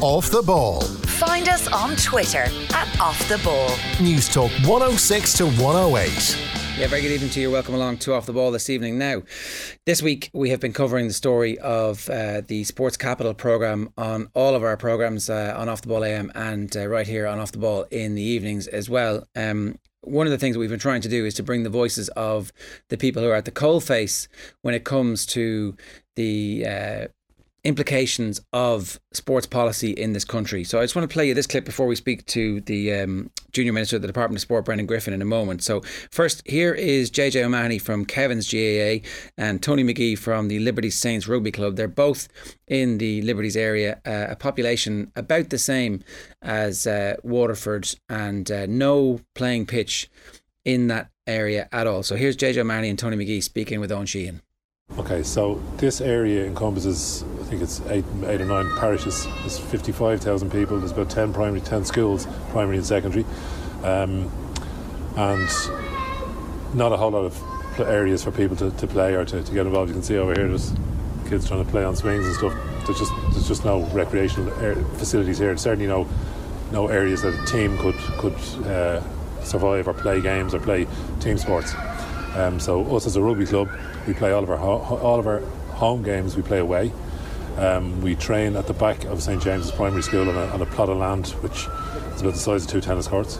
Off the Ball. Find us on Twitter @OffTheBall. News Talk 106 to 108. Yeah, very good evening to you. Welcome along to Off the Ball this evening. Now, this week we have been covering the story of the Sports Capital programme on all of our programmes on Off the Ball AM and right here on Off the Ball in the evenings as well. One of the things that we've been trying to do is to bring the voices of the people who are at the coalface when it comes to the implications of sports policy in this country. So I just want to play you this clip before we speak to the Junior Minister of the Department of Sport, Brendan Griffin, in a moment. So first, here is JJ O'Mahony from Kevin's GAA and Tony McGee from the Liberties Saints Rugby Club. They're both in the Liberties area, a population about the same as Waterford, and no playing pitch in that area at all. So here's JJ O'Mahony and Tony McGee speaking with Owen Sheehan. Okay, so this area encompasses, I think it's eight or nine parishes. There's 55,000 people. There's about 10 schools, primary and secondary, and not a whole lot of areas for people to play or to get involved. You can see over here there's kids trying to play on swings and stuff. There's just no recreational facilities here. There's certainly no areas that a team could survive or play games or play team sports. So us as a rugby club, we play all of our home games. We play away. We train at the back of St James's Primary School on a plot of land which is about the size of 2 tennis courts.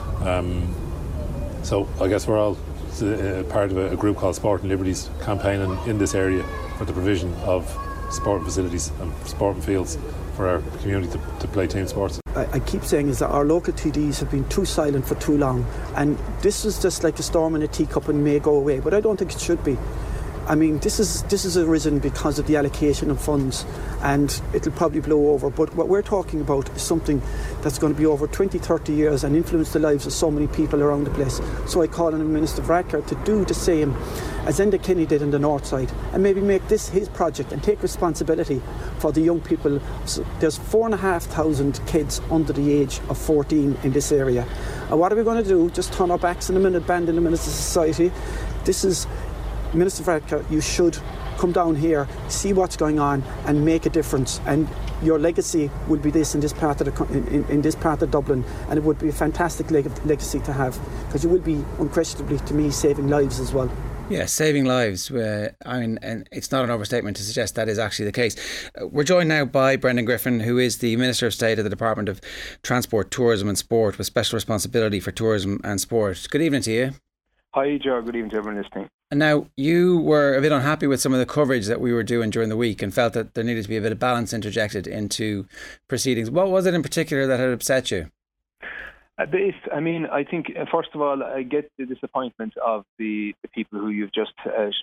So I guess we're all part of a group called Sport and Liberties, campaigning in this area for the provision of sport facilities and sport and fields for our community to play team sports. I keep saying is that our local TDs have been too silent for too long, and this is just like a storm in a teacup and may go away, but I don't think it should be. I mean, this is arisen because of the allocation of funds, and it'll probably blow over. But what we're talking about is something that's going to be over 20, 30 years and influence the lives of so many people around the place. So I call on the Minister Varadkar to do the same as Enda Kenny did in the north side, and maybe make this his project and take responsibility for the young people. So there's 4,500 kids under the age of 14 in this area. And what are we going to do? Just turn our backs in a minute, abandon the Minister Society? This is Minister Varadkar, you should come down here, see what's going on and make a difference, and your legacy will be this in this part of Dublin, and it would be a fantastic legacy to have, because you will be unquestionably, to me, saving lives as well. Yeah, saving lives. I mean, and it's not an overstatement to suggest that is actually the case. We're joined now by Brendan Griffin, who is the Minister of State of the Department of Transport, Tourism and Sport, with special responsibility for tourism and sport. Good evening to you. Hi, Joe. Good evening to everyone listening. And now, you were a bit unhappy with some of the coverage that we were doing during the week and felt that there needed to be a bit of balance interjected into proceedings. What was it in particular that had upset you? I think, first of all, I get the disappointment of the people who you've just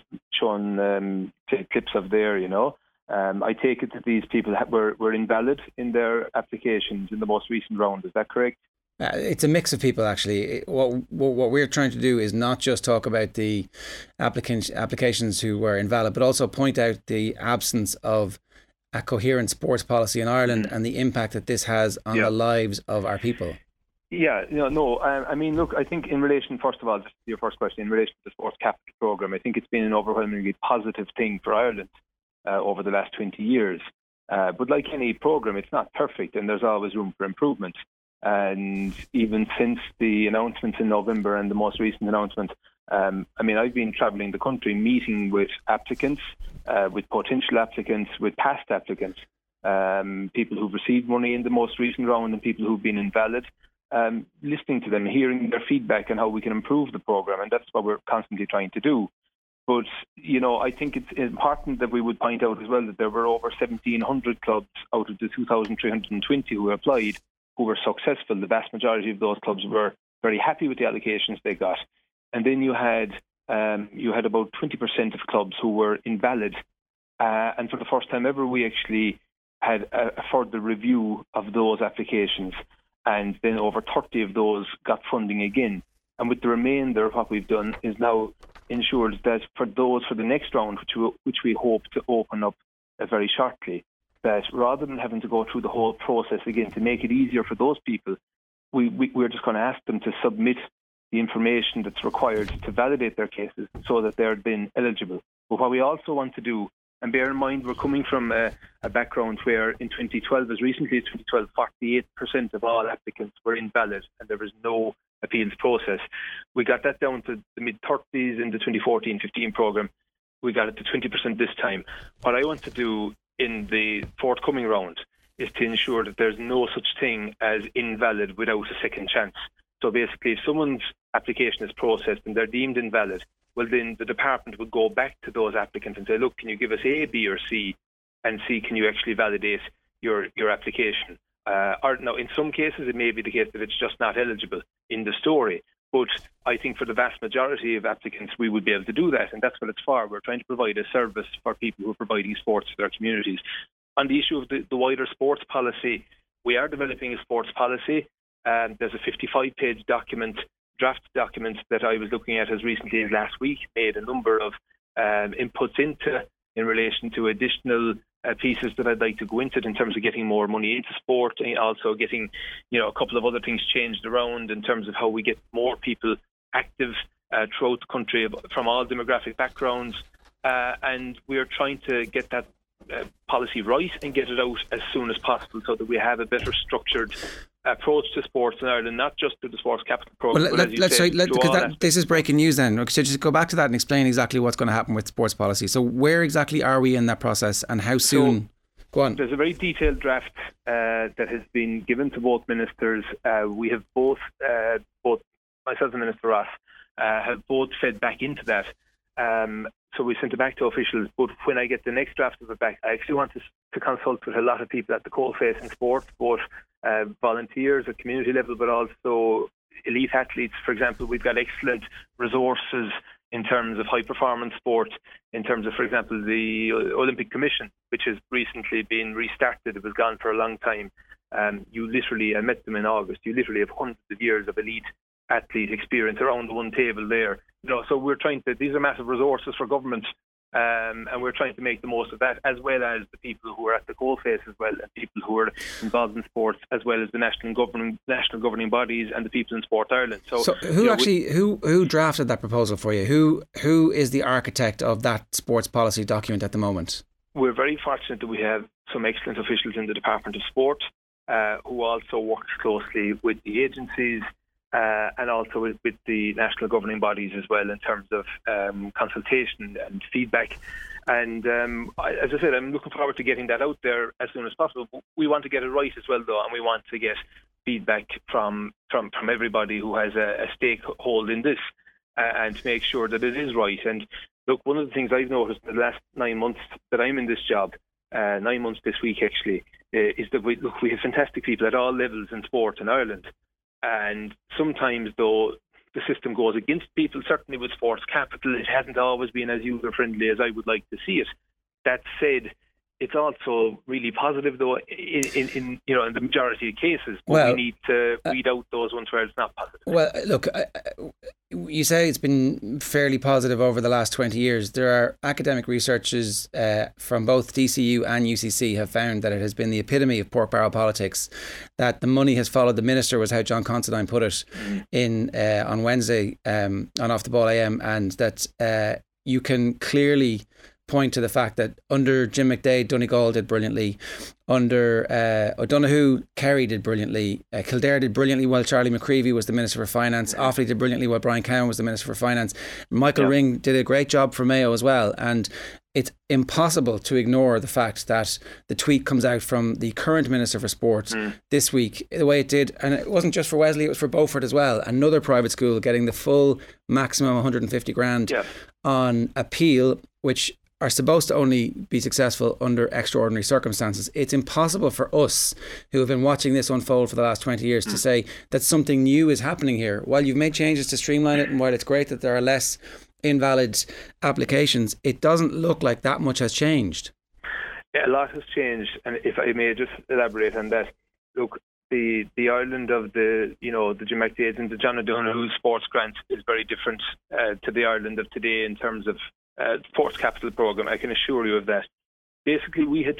shown clips of there, you know. I take it that these people were invalid in their applications in the most recent round. Is that correct? It's a mix of people, actually. What we're trying to do is not just talk about the applications who were invalid, but also point out the absence of a coherent sports policy in Ireland and the impact that this has on the lives of our people. Yeah, I mean, look, I think in relation, first of all, just to your first question, in relation to the Sports Capital programme, I think it's been an overwhelmingly positive thing for Ireland over the last 20 years. But like any programme, it's not perfect and there's always room for improvement. And even since the announcements in November and the most recent announcement, I've been travelling the country, meeting with applicants, with potential applicants, with past applicants, people who've received money in the most recent round and people who've been invalid, listening to them, hearing their feedback on how we can improve the programme. And that's what we're constantly trying to do. But, you know, I think it's important that we would point out as well that there were over 1,700 clubs out of the 2,320 who applied who were successful. The vast majority of those clubs were very happy with the allocations they got. And then you had about 20% of clubs who were invalid. And for the first time ever, we actually had a further review of those applications. And then over 30 of those got funding again. And with the remainder, what we've done is now ensured that for the next round, which we hope to open up very shortly, that rather than having to go through the whole process again, to make it easier for those people, we're just going to ask them to submit the information that's required to validate their cases so that they're then eligible. But what we also want to do And bear in mind, we're coming from a background where in 2012, as recently as 2012, 48% of all applicants were invalid and there was no appeals process. We got that down to the mid-30s in the 2014-15 programme. We got it to 20% this time. What I want to do in the forthcoming round is to ensure that there's no such thing as invalid without a second chance. So basically, if someone's application is processed and they're deemed invalid, well, then the department would go back to those applicants and say, look, can you give us A, B or C? And C, can you actually validate your application? Or now, in some cases, it may be the case that it's just not eligible in the story. But I think for the vast majority of applicants, we would be able to do that. And that's what it's for. We're trying to provide a service for people who are providing sports to their communities. On the issue of the wider sports policy, we are developing a sports policy. There's a 55-page draft document that I was looking at as recently as last week, made a number of inputs in relation to additional pieces that I'd like to go into in terms of getting more money into sport, and also getting, a couple of other things changed around in terms of how we get more people active throughout the country from all demographic backgrounds. And we're trying to get that policy right and get it out as soon as possible so that we have a better structured approach to sports in Ireland, not just to the Sports Capital Programme. Well, this is breaking news then. So just go back to that and explain exactly what's going to happen with sports policy. So where exactly are we in that process and how soon? Go on. There's a very detailed draft that has been given to both ministers. We have both myself and Minister Ross have both fed back into that. So we sent it back to officials, but when I get the next draft of it back, I actually want to consult with a lot of people at the coalface in sport, both volunteers at community level, but also elite athletes. For example, we've got excellent resources in terms of high performance sport, in terms of, for example, the Olympic Commission, which has recently been restarted. It was gone for a long time. I met them in August, you literally have hundreds of years of elite athlete experience around one table there. So we're trying to, these are massive resources for government, and we're trying to make the most of that, as well as the people who are at the coalface as well, and people who are involved in sports, as well as the national governing bodies and the people in Sport Ireland. So who drafted that proposal for you? Who is the architect of that sports policy document at the moment? We're very fortunate that we have some excellent officials in the Department of Sport who also work closely with the agencies and also with the national governing bodies as well, in terms of consultation and feedback. And as I said, I'm looking forward to getting that out there as soon as possible. We want to get it right as well, though, and we want to get feedback from everybody who has a stakehold in this, and to make sure that it is right. And look, one of the things I've noticed in the last 9 months that I'm in this job, 9 months this week actually, is that we have fantastic people at all levels in sport in Ireland. And sometimes, though, the system goes against people. Certainly with Sports Capital, it hasn't always been as user-friendly as I would like to see it. That said, it's also really positive, though, in the majority of cases. But we need to weed out those ones where it's not positive. Well, look, you say it's been fairly positive over the last 20 years. There are academic researchers from both DCU and UCC have found that it has been the epitome of pork barrel politics, that the money has followed the minister, was how John Considine put it on Wednesday on Off the Ball AM, and that you can clearly point to the fact that under Jim McDade, Donegal did brilliantly. Under O'Donoghue, Kerry did brilliantly. Kildare did brilliantly while Charlie McCreevy was the Minister for Finance. Offaly did brilliantly while Brian Cowan was the Minister for Finance. Michael Ring did a great job for Mayo as well. And it's impossible to ignore the fact that the tweet comes out from the current Minister for Sport this week, the way it did. And it wasn't just for Wesley, it was for Beaufort as well. Another private school getting the full maximum 150 grand on appeal, which are supposed to only be successful under extraordinary circumstances. It's impossible for us, who have been watching this unfold for the last 20 years, to say that something new is happening here. While you've made changes to streamline it, and while it's great that there are less invalid applications, it doesn't look like that much has changed. Yeah, a lot has changed, and if I may just elaborate on that, look, the Ireland of the Jim McDade and the John O'Donoghue sports grant is very different to the Ireland of today in terms of Sports Capital Programme. I can assure you of that. Basically, we had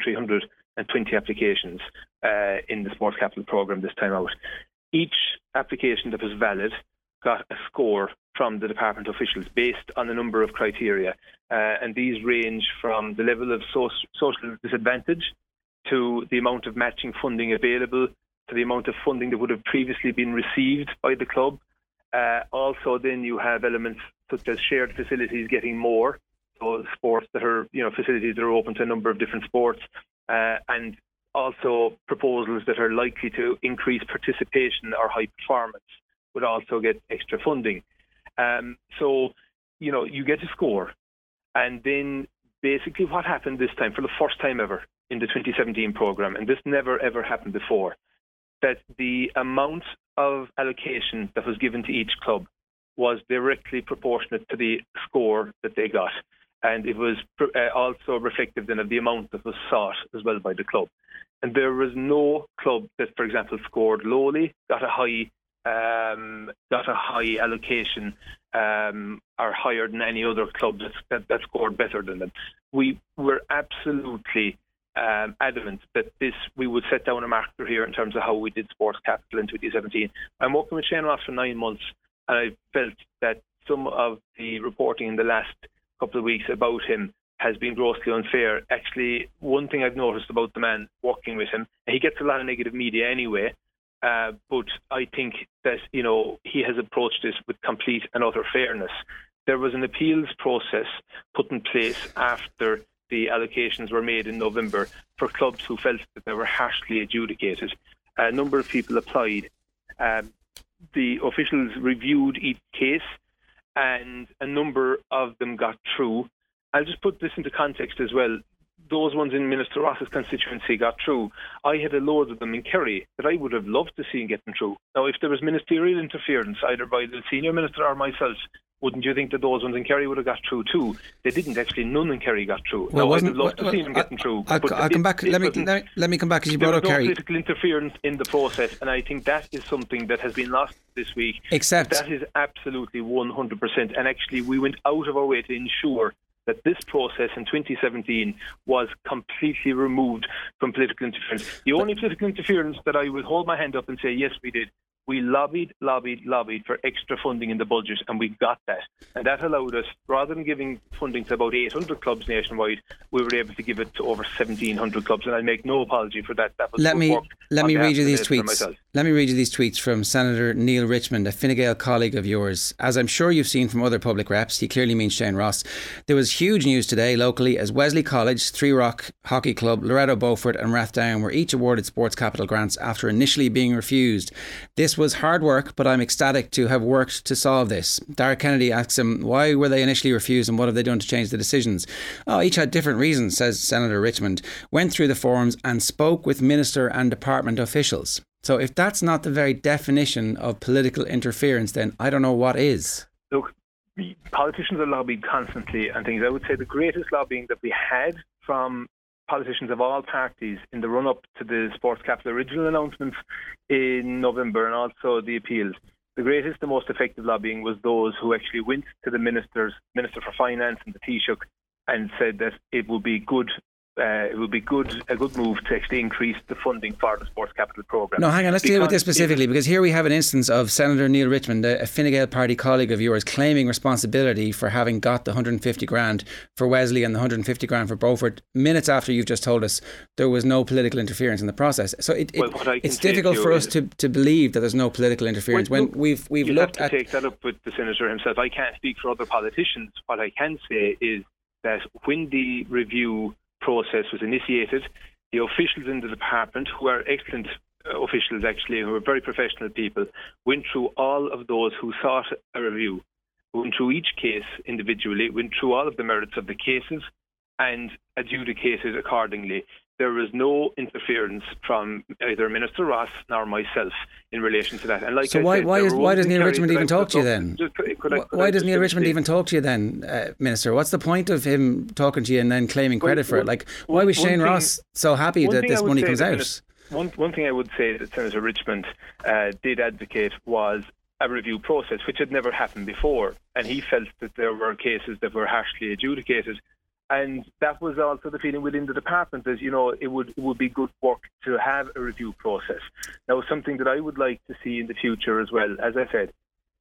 2,320 applications in the Sports Capital Programme this time out. Each application that was valid got a score from the department officials based on a number of criteria. And these range from the level of social disadvantage to the amount of matching funding available to the amount of funding that would have previously been received by the club. Also, then you have elements such as shared facilities getting more, so sports that are, facilities that are open to a number of different sports, and also proposals that are likely to increase participation or high performance would also get extra funding. So, you get a score. And then basically what happened this time, for the first time ever in the 2017 programme, and this never ever happened before, that the amount of allocation that was given to each club was directly proportionate to the score that they got. And it was also reflective then of the amount that was sought as well by the club. And there was no club that, for example, scored lowly, got a high allocation, or higher than any other club that scored better than them. We were absolutely adamant that we would set down a marker here in terms of how we did sports capital in 2017. I'm working with Shane Ross for 9 months, and I felt that some of the reporting in the last couple of weeks about him has been grossly unfair. Actually, one thing I've noticed about the man, working with him, he gets a lot of negative media anyway, but I think that he has approached this with complete and utter fairness. There was an appeals process put in place after the allocations were made in November for clubs who felt that they were harshly adjudicated. A number of people applied. The officials reviewed each case, and a number of them got through. I'll just put this into context as well. Those ones in Minister Ross's constituency got through. I had a load of them in Kerry that I would have loved to see getting through. Now, if there was ministerial interference, either by the senior minister or myself, wouldn't you think that those ones in Kerry would have got through too? They didn't actually. None in Kerry got through. Well, now, I'd have loved to see them getting through. I'll come back. Let me come back because you brought up Kerry. There was no political interference in the process, and I think that is something that has been lost this week. Except that is absolutely 100%. And actually, we went out of our way to ensure that this process in 2017 was completely removed from political interference. The only political interference that I would hold my hand up and say, yes, we did. We lobbied for extra funding in the budget, and we got that. And that allowed us, rather than giving funding to about 800 clubs nationwide, we were able to give it to over 1,700 clubs. And I make no apology for that. That was let me read you these tweets. Let me read you these tweets from Senator Neil Richmond, a Fine Gael colleague of yours. As I'm sure you've seen from other public reps, he clearly means Shane Ross. There was huge news today locally as Wesley College, Three Rock Hockey Club, Loretto Beaufort and Rathdown were each awarded sports capital grants after initially being refused. This was hard work, but I'm ecstatic to have worked to solve this. Dara Kennedy asks him, why were they initially refused and what have they done to change the decisions? Each had different reasons, says Senator Richmond. Went through the forums and spoke with minister and department officials. So if that's not the very definition of political interference, then I don't know what is. Look, politicians are lobbied constantly and things. I would say the greatest lobbying that we had from politicians of all parties in the run-up to the sports capital original announcements in November and also the appeals, the greatest, the most effective lobbying was those who actually went to the Minister for Finance and the Taoiseach and said that it would be good. A good move to actually increase the funding for the sports capital programme. No, hang on, let's deal with this specifically, because here we have an instance of Senator Neil Richmond, a Fine Gael party colleague of yours, claiming responsibility for having got the 150 grand for Wesley and the 150 grand for Beaufort minutes after you've just told us there was no political interference in the process. So it's difficult for us to believe that there's no political interference when we've looked at... take that up with the Senator himself. I can't speak for other politicians. What I can say is that when the review process was initiated, the officials in the department, who are excellent officials actually, who are very professional people, went through all of those who sought a review, went through each case individually, went through all of the merits of the cases and adjudicated accordingly. There was no interference from either Minister Ross nor myself in relation to that. And like so why does Neil Richmond even talk to you then? Why does Neil Richmond even talk to you then, Minister? What's the point of him talking to you and then claiming credit for it? Like, why was Shane Ross so happy that this money comes out? One thing I would say that Senator Richmond did advocate was a review process, which had never happened before. And he felt that there were cases that were harshly adjudicated. And that was also the feeling within the department, as it would be good work to have a review process. Now, something that I would like to see in the future as well, as I said,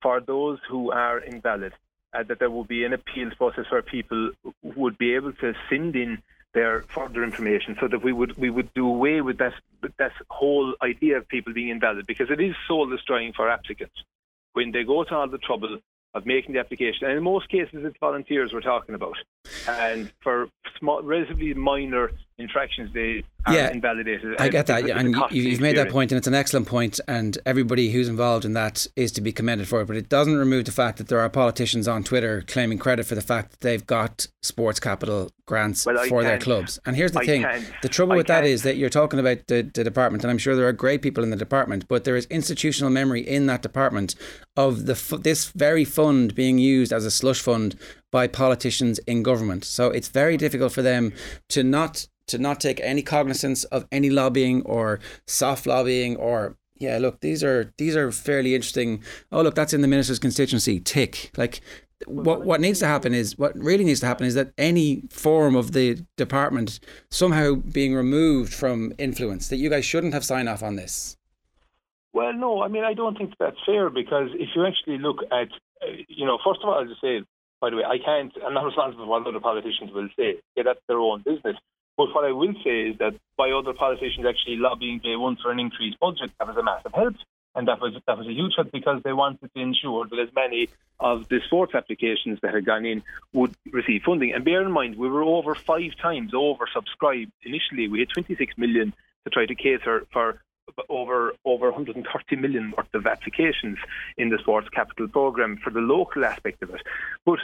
for those who are invalid, that there will be an appeals process where people would be able to send in their further information, so that we would do away with that whole idea of people being invalid, because it is soul destroying for applicants when they go to all the trouble of making the application. And in most cases, it's volunteers we're talking about. And for small, relatively minor infractions, they are invalidated. I get that. And you've made that point, and it's an excellent point, and everybody who's involved in that is to be commended for it. But it doesn't remove the fact that there are politicians on Twitter claiming credit for the fact that they've got sports capital grants for their clubs. And here's the thing. The trouble with that is that you're talking about the department, and I'm sure there are great people in the department, but there is institutional memory in that department of this very fund being used as a slush fund by politicians in government. So it's very difficult for them to not take any cognizance of any lobbying or soft lobbying or look, these are fairly interesting. Oh, look, that's in the minister's constituency. Tick. Like what really needs to happen is that any form of the department somehow being removed from influence, that you guys shouldn't have sign off on this. Well, no, I mean, I don't think that's fair, because if you actually look at, first of all, I'll just say, by the way, I'm not responsible for what other politicians will say. Yeah, that's their own business. But what I will say is that by other politicians actually lobbying day one for an increased budget, that was a massive help. And that was a huge help, because they wanted to ensure that as many of the sports applications that had gone in would receive funding. And bear in mind, we were over 5 times oversubscribed. Initially, we had 26 million to try to cater for over 130 million worth of applications in the Sports Capital Programme for the local aspect of it. But,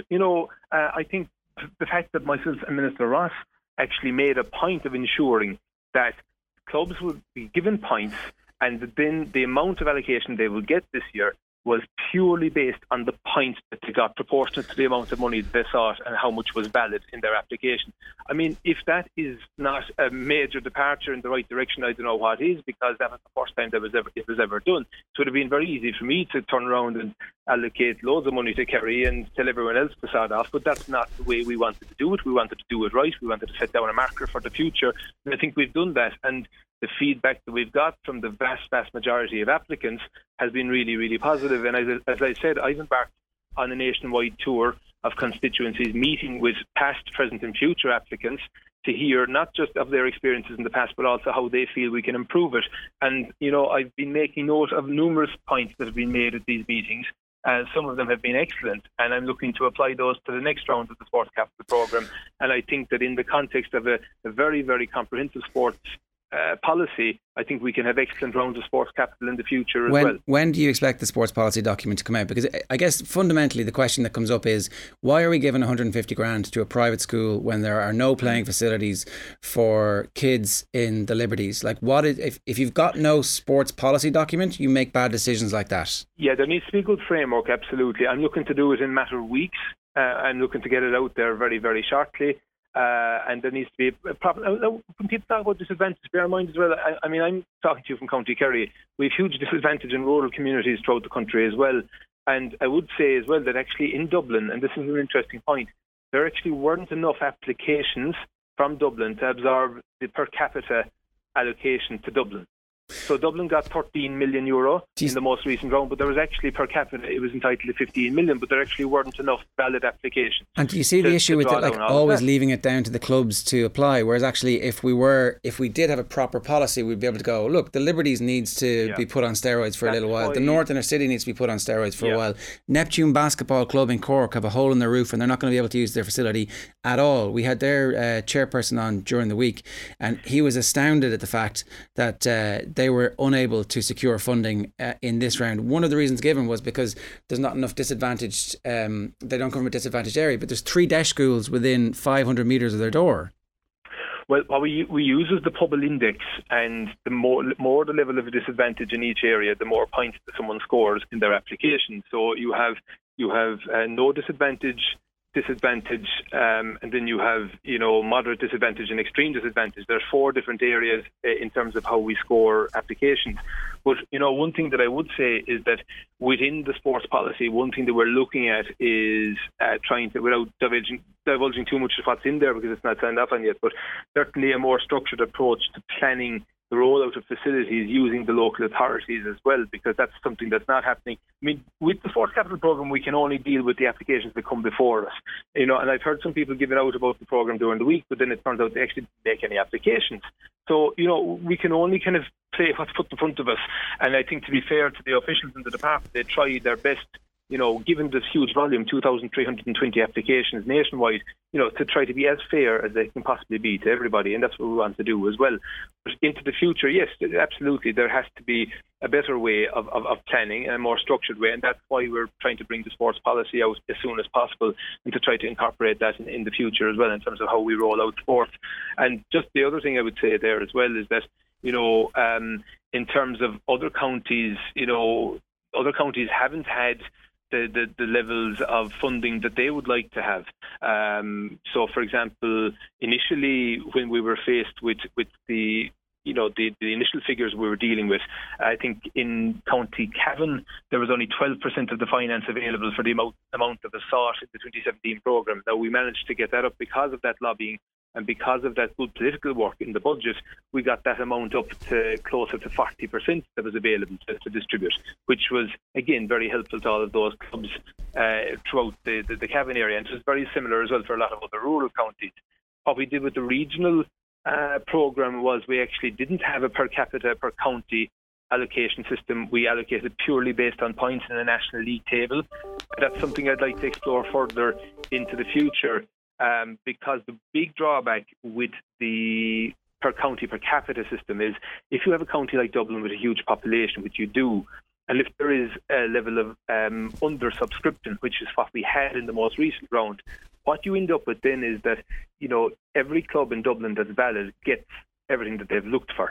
I think the fact that myself and Minister Ross actually made a point of ensuring that clubs would be given points, and then the amount of allocation they will get this year was purely based on the points that they got, proportionate to the amount of money they sought and how much was valid in their application. I mean, if that is not a major departure in the right direction, I don't know what is, because that was the first time it was ever done. So it would have been very easy for me to turn around and allocate loads of money to Kerry and tell everyone else to sod off, but that's not the way we wanted to do it. We wanted to do it right. We wanted to set down a marker for the future, and I think we've done that. And the feedback that we've got from the vast majority of applicants has been really, really positive. And as I said, I've embarked on a nationwide tour of constituencies, meeting with past, present and future applicants to hear not just of their experiences in the past, but also how they feel we can improve it. And, I've been making note of numerous points that have been made at these meetings. Some of them have been excellent, and I'm looking to apply those to the next round of the Sports Capital Programme. And I think that in the context of a very, very comprehensive sports policy, I think we can have excellent rounds of sports capital in the future as well. When do you expect the sports policy document to come out? Because I guess fundamentally the question that comes up is, why are we giving 150 grand to a private school when there are no playing facilities for kids in the Liberties? Like, if you've got no sports policy document, you make bad decisions like that? Yeah, there needs to be a good framework, absolutely. I'm looking to do it in a matter of weeks. I'm looking to get it out there very, very shortly. And there needs to be a proper. When people talk about disadvantage, bear in mind as well. I mean, I'm talking to you from County Kerry. We have huge disadvantage in rural communities throughout the country as well. And I would say as well that actually in Dublin, and this is an interesting point, there actually weren't enough applications from Dublin to absorb the per capita allocation to Dublin. So Dublin got €13 million in the most recent round, but there was actually per capita, it was entitled to 15 million, but there actually weren't enough valid applications. And do you see the issue with it, like always leaving it down to the clubs to apply? Whereas actually, if we did have a proper policy, we'd be able to go, look, the Liberties needs to be put on steroids for a little while. The North Inner City needs to be put on steroids for a while. Neptune Basketball Club in Cork have a hole in their roof and they're not going to be able to use their facility at all. We had their chairperson on during the week, and he was astounded at the fact that they were unable to secure funding in this round. One of the reasons given was because there's not enough disadvantaged, they don't come from a disadvantaged area, but there's 3 DESH schools within 500 metres of their door. Well, what we use is the Pobble Index, and the more the level of disadvantage in each area, the more points that someone scores in their application. So you have no disadvantage, and then you have moderate disadvantage and extreme disadvantage. There's 4 different areas in terms of how we score applications. But one thing that I would say is that within the sports policy, one thing that we're looking at is trying to, without divulging too much of what's in there because it's not signed off on yet, but certainly a more structured approach to planning the rollout of facilities using the local authorities as well, because that's something that's not happening. I mean, with the Sports Capital Programme, we can only deal with the applications that come before us. And I've heard some people giving out about the programme during the week, but then it turns out they actually didn't make any applications. So, we can only kind of play what's put in front of us. And I think, to be fair to the officials in the department, they tried their best, given this huge volume, 2,320 applications nationwide, to try to be as fair as they can possibly be to everybody. And that's what we want to do as well. But into the future, yes, absolutely, there has to be a better way of planning and a more structured way. And that's why we're trying to bring the sports policy out as soon as possible and to try to incorporate that in the future as well in terms of how we roll out sports. And just the other thing I would say there as well is that, in terms of other counties, other counties haven't had the levels of funding that they would like to have. So, for example, initially when we were faced with the initial figures we were dealing with, I think in County Cavan there was only 12% of the finance available for the amount that was sought in the 2017 programme. Now, we managed to get that up because of that lobbying. And because of that good political work in the budget, we got that amount up to closer to 40% that was available to distribute, which was, again, very helpful to all of those clubs throughout the Cavan area. And it was very similar as well for a lot of other rural counties. What we did with the regional programme was we actually didn't have a per capita, per county allocation system. We allocated purely based on points in the National League table. That's something I'd like to explore further into the future. Because the big drawback with the per county per capita system is if you have a county like Dublin with a huge population, which you do, and if there is a level of under subscription, which is what we had in the most recent round, what you end up with then is that every club in Dublin that's valid gets everything that they've looked for.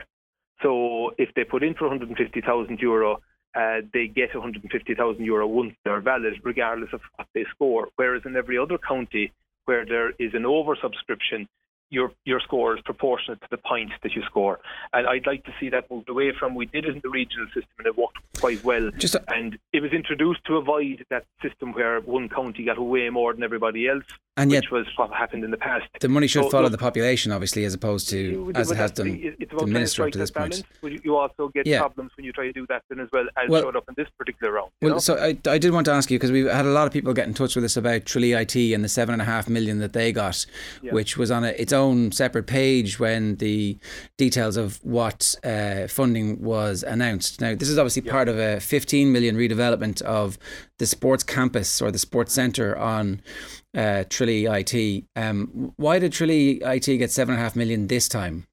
So if they put in for €150,000, they get €150,000 once they're valid, regardless of what they score. Whereas in every other county where there is an oversubscription, your score is proportionate to the points that you score. And I'd like to see that moved away from. We did it in the regional system and it worked quite well. And it was introduced to avoid that system where one county got way more than everybody else, and which was what happened in the past. The money should follow the population, obviously, as opposed to, as it has done, the minister to this point. You also get problems when you try to do that then as well, as showed up in this particular round. So I did want to ask you, because we've had a lot of people get in touch with us about Tralee IT and the $7.5 million that they got, which was on its own separate page when the details of what funding was announced. Now, this is obviously part of a 15 million redevelopment of the sports campus or the sports centre on Tralee IT. Why did Tralee IT get $7.5 million this time?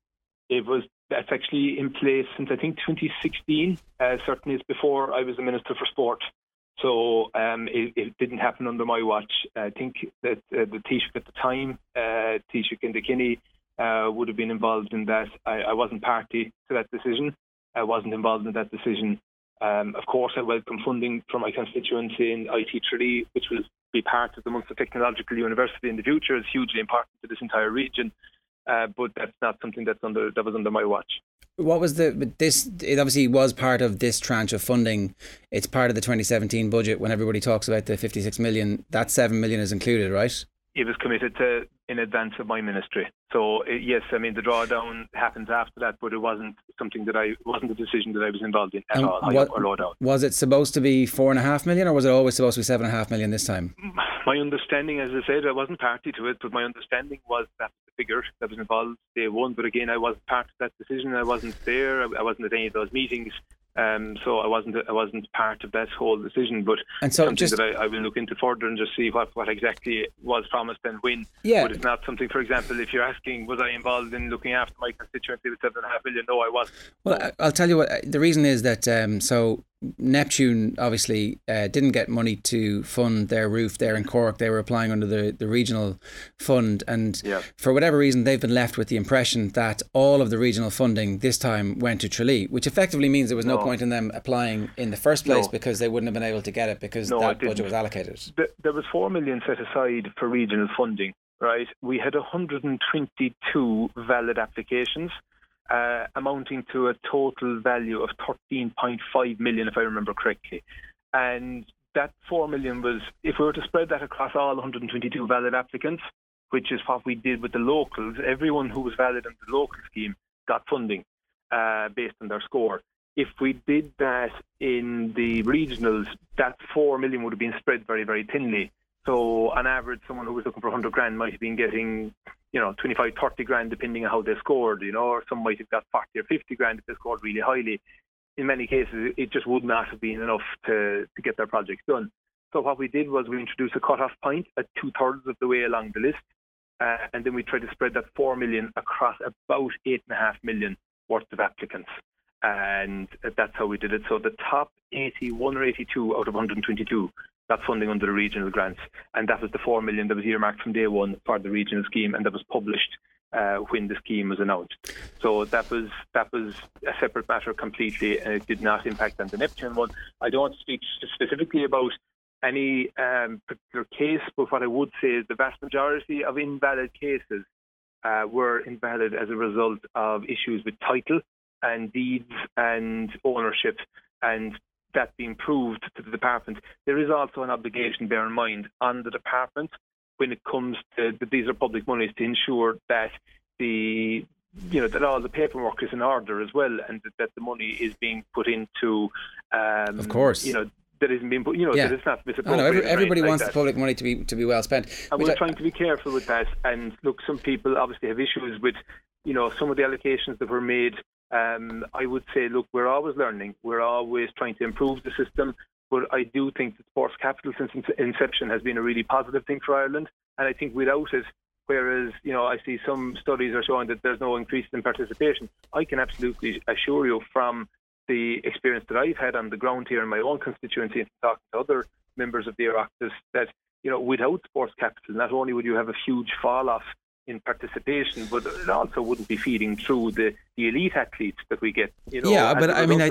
That's actually in place since I think 2016. Certainly it's before I was the Minister for Sport. So it didn't happen under my watch. I think that the Taoiseach at the time, Taoiseach Indakinny, would have been involved in that. I wasn't party to that decision. I wasn't involved in that decision. Of course, I welcome funding from my constituency in IT Tralee, which will be part of the Munster Technological University in the future. It's hugely important to this entire region, but that's not something that was under my watch. What was this? It obviously was part of this tranche of funding. It's part of the 2017 budget. When everybody talks about the 56 million, that 7 million is included, right? It was committed to in advance of my ministry. So yes, I mean the drawdown happens after that, but it wasn't something wasn't a decision that I was involved in at all. High up or low down. Was it supposed to be 4.5 million, or was it always supposed to be 7.5 million this time? My understanding, as I said, I wasn't party to it, but my understanding was that the figure that was involved day one. But again, I wasn't part of that decision. I wasn't there. I wasn't at any of those meetings. So I wasn't part of that whole decision, but so something that I will look into further and just see what exactly was promised and when. But it's not something, for example, if you're asking, was I involved in looking after my constituency with 7.5 million? No, I wasn't. Well, I'll tell you what, the reason is that so Neptune obviously didn't get money to fund their roof there in Cork. They were applying under the regional fund, and for whatever reason they've been left with the impression that all of the regional funding this time went to Tralee, which effectively means there was no point in them applying in the first place because they wouldn't have been able to get it because that budget was allocated. There was 4 million set aside for regional funding, right? We had 122 valid applications, amounting to a total value of 13.5 million, if I remember correctly. And that 4 million was, if we were to spread that across all 122 valid applicants, which is what we did with the locals, everyone who was valid in the local scheme got funding. based on their score. If we did that in the regionals, that 4 million would have been spread very, very thinly. So on average, someone who was looking for 100 grand might have been getting, 25, 30 grand depending on how they scored, or some might have got 40 or 50 grand if they scored really highly. In many cases, it just would not have been enough to get their projects done. So what we did was we introduced a cut-off point at 2/3 of the way along the list, and then we tried to spread that 4 million across about 8.5 million worth of applicants. And that's how we did it. So the top 81 or 82 out of 122 got funding under the regional grants. And that was the 4 million that was earmarked from day one for the regional scheme, and that was published when the scheme was announced. So that was a separate matter completely, and it did not impact on the Neptune one. I don't want to speak specifically about any particular case, but what I would say is the vast majority of invalid cases were invalid as a result of issues with title and deeds and ownership, and that being proved to the department. There is also an obligation, bear in mind, on the department when it comes to that these are public monies, to ensure that that all the paperwork is in order as well, and that the money is being put into. Of course. That isn't being put, that it's not misappropriated. Everybody wants the public money to be well spent. And we're trying to be careful with that. And look, some people obviously have issues with, some of the allocations that were made. I would say, look, we're always learning. We're always trying to improve the system. But I do think that sports capital since inception has been a really positive thing for Ireland. And I think without it, whereas, I see some studies are showing that there's no increase in participation, I can absolutely assure you from the experience that I've had on the ground here in my own constituency and talking to other members of the Oireachtas, that, without sports capital, not only would you have a huge fall off in participation, but it also wouldn't be feeding through the elite athletes that we get. But I mean,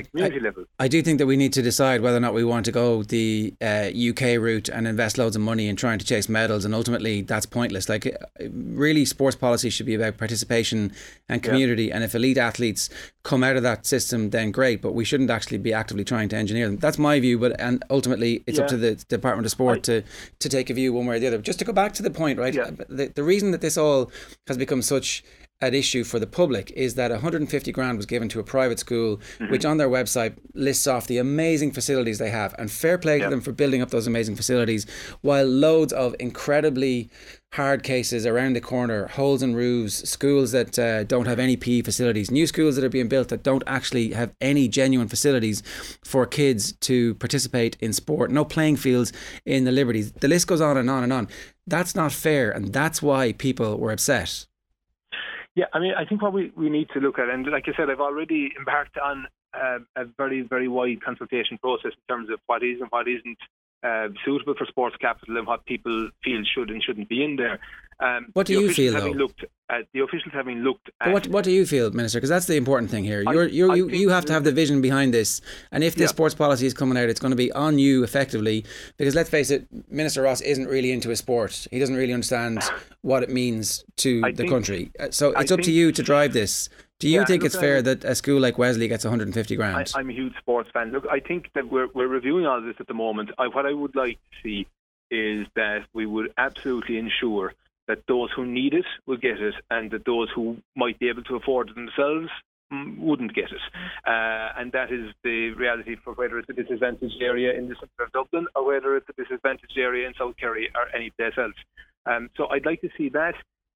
I do think that we need to decide whether or not we want to go the UK route and invest loads of money in trying to chase medals, and ultimately that's pointless. Like, really, sports policy should be about participation and community, and if elite athletes come out of that system, then great, but we shouldn't actually be actively trying to engineer them. That's my view, and ultimately it's up to the Department of Sport to take a view one way or the other. Just to go back to the point, right? Yeah. The reason that this all has become such an issue for the public is that 150 grand was given to a private school, which on their website lists off the amazing facilities they have, and fair play to them for building up those amazing facilities, while loads of incredibly hard cases around the corner, holes in roofs, schools that don't have any PE facilities, new schools that are being built that don't actually have any genuine facilities for kids to participate in sport, no playing fields in the Liberties. The list goes on and on and on. That's not fair, and that's why people were upset. Yeah, I mean, I think what we need to look at, and like I said, I've already embarked on a very, very wide consultation process in terms of what is and what isn't suitable for sports capital and what people feel should and shouldn't be in there. What do you feel, though? The officials having looked at... What do you feel, Minister? Because that's the important thing here. You have to have the vision behind this. And if this sports policy is coming out, it's going to be on you effectively. Because let's face it, Minister Ross isn't really into his sport. He doesn't really understand what it means to the country. So it's up to you to drive this. Do you think it's fair that a school like Wesley gets 150 grand? I'm a huge sports fan. Look, I think that we're reviewing all this at the moment. What I would like to see is that we would absolutely ensure that those who need it will get it, and that those who might be able to afford it themselves wouldn't get it. And that is the reality for whether it's a disadvantaged area in the centre of Dublin or whether it's a disadvantaged area in South Kerry or any place else. So I'd like to see that.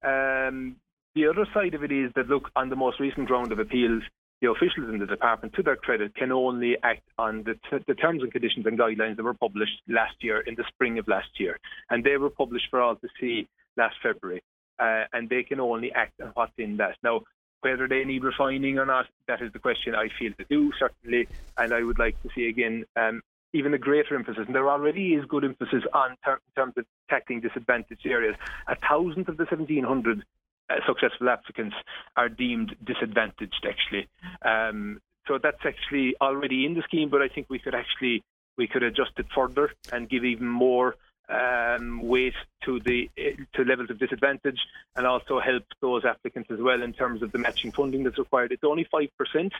The other side of it is that, look, on the most recent round of appeals, the officials in the department, to their credit, can only act on the terms and conditions and guidelines that were published last year, in the spring of last year. And they were published for all to see last February. And they can only act on what's in that. Now, whether they need refining or not, that is the question I feel they do, certainly. And I would like to see, again, even a greater emphasis, and there already is good emphasis on in terms of tackling disadvantaged areas. 1,000 of the 1,700 successful applicants are deemed disadvantaged, actually. So that's actually already in the scheme, but I think we could adjust it further and give even more weight to levels of disadvantage, and also help those applicants as well in terms of the matching funding that's required. It's only 5%,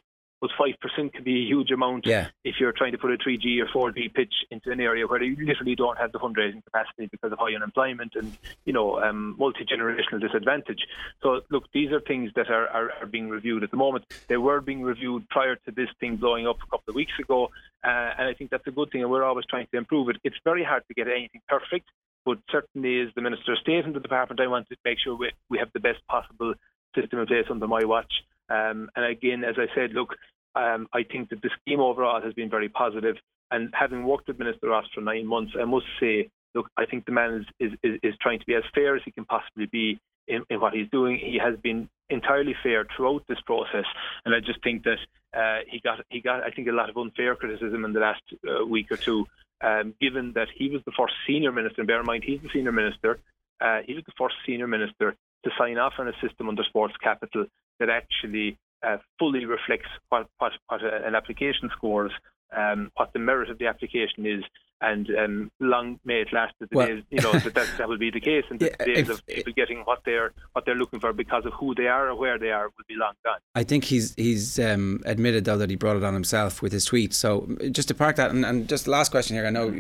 but 5% could be a huge amount if you're trying to put a 3G or 4G pitch into an area where you literally don't have the fundraising capacity because of high unemployment and, multi-generational disadvantage. So, look, these are things that are being reviewed at the moment. They were being reviewed prior to this thing blowing up a couple of weeks ago, and I think that's a good thing, and we're always trying to improve it. It's very hard to get anything perfect, but certainly as the Minister of State in the department, I want to make sure we have the best possible system in place under my watch. And again, as I said, look, I think that the scheme overall has been very positive. And having worked with Minister Ross for 9 months, I must say, look, I think the man is trying to be as fair as he can possibly be in what he's doing. He has been entirely fair throughout this process, and I just think that he got I think a lot of unfair criticism in the last week or two, given that he was the first senior minister, and bear in mind he's the senior minister, he was the first senior minister to sign off on a system under Sports Capital that actually fully reflects what an application scores, what the merit of the application is, and long may it last to the days, that will be the case, and the days of people getting what they're looking for because of who they are or where they are will be long gone. I think he's admitted though that he brought it on himself with his tweet. So just to park that, and just the last question here, I know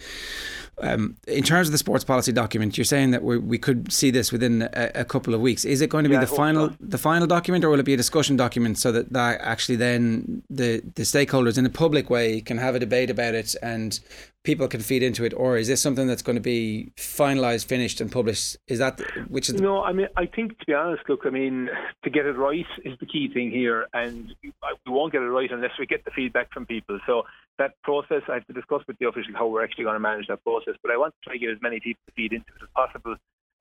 in terms of the sports policy document, you're saying that we could see this within a couple of weeks. Is it going to be the final document, or will it be a discussion document so that actually then the stakeholders in a public way can have a debate about it and people can feed into it, or is this something that's going to be finalised, finished and published? Is that which is the... No, I mean, I think, to be honest, look, I mean, to get it right is the key thing here, and we won't get it right unless we get the feedback from people. So that process, I have to discuss with the officials how we're actually going to manage that process, but I want to try to get as many people to feed into it as possible,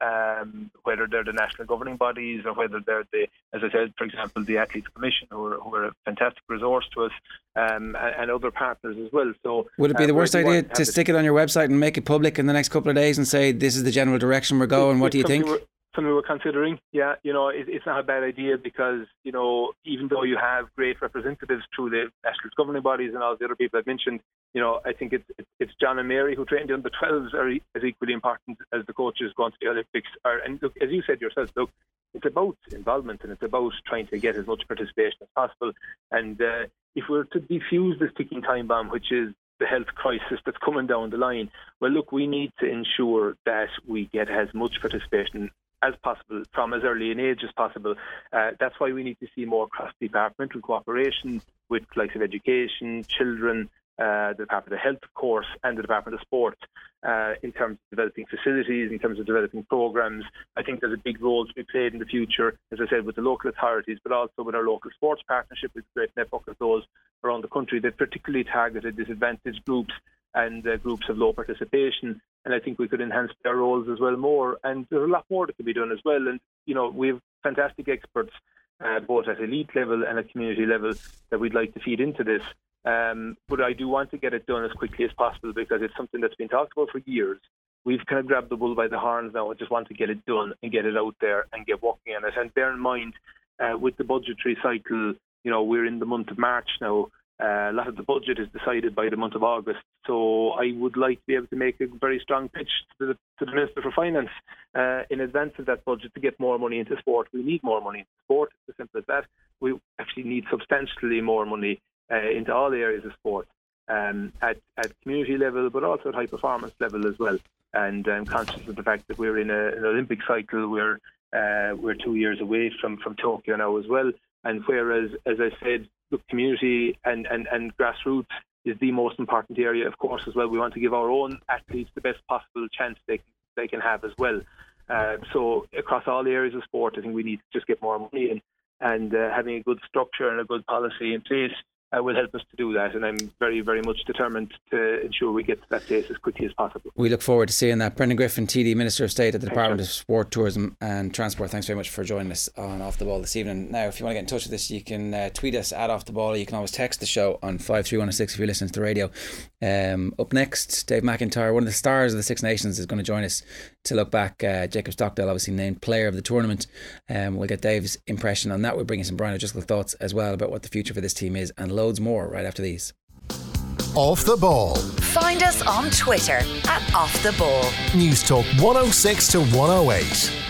whether they're the national governing bodies or whether they're as I said, for example, the Athletes Commission, who are a fantastic resource to us, and other partners as well. So would it be the worst idea to stick it on your website and make it public in the next couple of days and say this is the general direction we're going? What do you think? Something we're considering. Yeah, it's not a bad idea because, even though you have great representatives through the national governing bodies and all the other people I've mentioned, I think it's John and Mary who trained the under-12s are as equally important as the coaches going to the Olympics are. And look, as you said yourself, look, it's about involvement and it's about trying to get as much participation as possible. And if we're to defuse this ticking time bomb, which is the health crisis that's coming down the line, well, look, we need to ensure that we get as much participation as possible from as early an age as possible. That's why we need to see more cross-departmental cooperation with the likes of education, children, the Department of Health, of course, and the Department of Sport in terms of developing facilities, in terms of developing programmes. I think there's a big role to be played in the future, as I said, with the local authorities, but also with our local sports partnership with a great network of those around the country that particularly targeted disadvantaged groups and groups of low participation. And I think we could enhance their roles as well more. And there's a lot more that can be done as well. And, we have fantastic experts, both at elite level and at community level, that we'd like to feed into this. But I do want to get it done as quickly as possible because it's something that's been talked about for years. We've kind of grabbed the bull by the horns now. I just want to get it done and get it out there and get working on it. And bear in mind, with the budgetary cycle, we're in the month of March now. A lot of the budget is decided by the month of August. So I would like to be able to make a very strong pitch to the Minister for Finance in advance of that budget to get more money into sport. We need more money into sport. It's as simple as that. We actually need substantially more money into all areas of sport at community level, but also at high performance level as well. And I'm conscious of the fact that we're in an Olympic cycle. We're 2 years away from Tokyo now as well. And whereas, as I said, the community and grassroots is the most important area, of course, as well. We want to give our own athletes the best possible chance they can have as well. So across all areas of sport, I think we need to just get more money in, and having a good structure and a good policy in place will help us to do that, and I'm very, very much determined to ensure we get to that place as quickly as possible. We look forward to seeing that. Brendan Griffin, TD, Minister of State at the Department of Sport, Tourism and Transport, thanks very much for joining us on Off the Ball this evening. Now, if you want to get in touch with us, you can tweet us at Off the Ball, or you can always text the show on 53106 if you're listening to the radio. Up next, Dave McIntyre, one of the stars of the Six Nations, is going to join us to look back. Jacob Stockdale obviously named player of the tournament. We'll get Dave's impression on that. We'll bring you some Brian O'Driscoll thoughts as well about what the future for this team is, and loads more right after these. Off the Ball. Find us on Twitter at Off the Ball. News Talk 106 to 108.